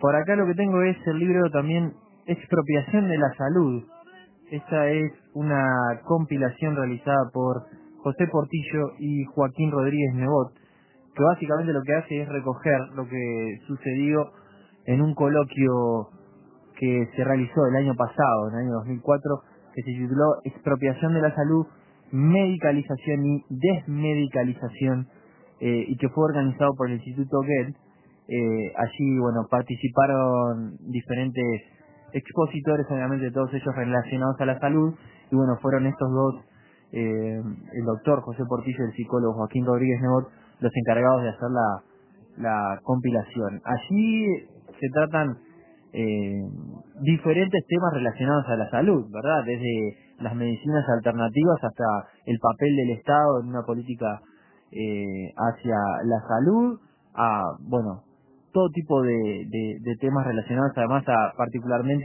Por acá lo que tengo es el libro también Expropiación de la Salud. Esta es una compilación realizada por José Portillo y Joaquín Rodríguez Nebot, que básicamente lo que hace es recoger lo que sucedió en un coloquio que se realizó el año pasado, en el año 2004, que se tituló Expropiación de la Salud, Medicalización y Desmedicalización, y que fue organizado por el Instituto Goethe. Allí, bueno, participaron diferentes expositores, obviamente todos ellos relacionados a la salud, y bueno, fueron estos dos, el doctor José Portillo y el psicólogo Joaquín Rodríguez Nebot, los encargados de hacer la compilación. Allí se tratan diferentes temas relacionados a la salud, ¿verdad? Desde las medicinas alternativas hasta el papel del Estado en una política hacia la salud, a, bueno, todo tipo de temas relacionados además particularmente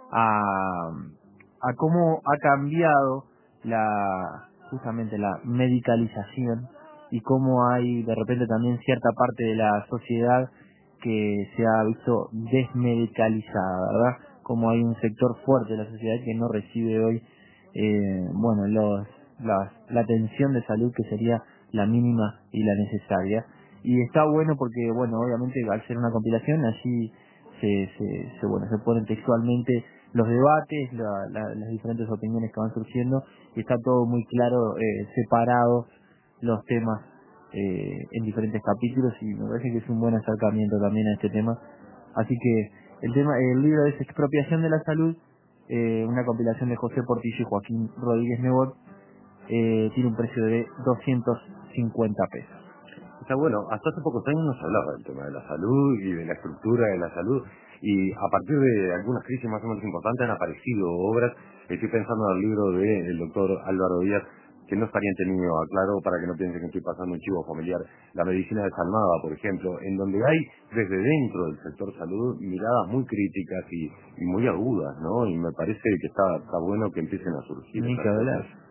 a cómo ha cambiado justamente la medicalización y cómo hay de repente también cierta parte de la sociedad que se ha visto desmedicalizada, ¿verdad? Como hay un sector fuerte de la sociedad que no recibe hoy, bueno, la atención de salud que sería la mínima y la necesaria. Y está bueno porque, bueno, obviamente al ser una compilación, allí se ponen textualmente los debates, las diferentes opiniones que van surgiendo, y está todo muy claro, separado los temas en diferentes capítulos, y me parece que es un buen acercamiento también a este tema. Así que el libro es Expropiación de la Salud, una compilación de José Portillo y Joaquín Rodríguez Nebot, tiene un precio de 250 pesos. Está bueno, hasta hace pocos años no se hablaba del tema de la salud y de la estructura de la salud, y a partir de algunas crisis más o menos importantes han aparecido obras. Estoy pensando en el libro del doctor Álvaro Díaz, que no estaría tenido a claro, para que no piensen que estoy pasando un chivo familiar, La medicina desalmada, por ejemplo, en donde hay desde dentro del sector salud miradas muy críticas y muy agudas, ¿no? Y me parece que está bueno que empiecen a surgir. Ni que hablar.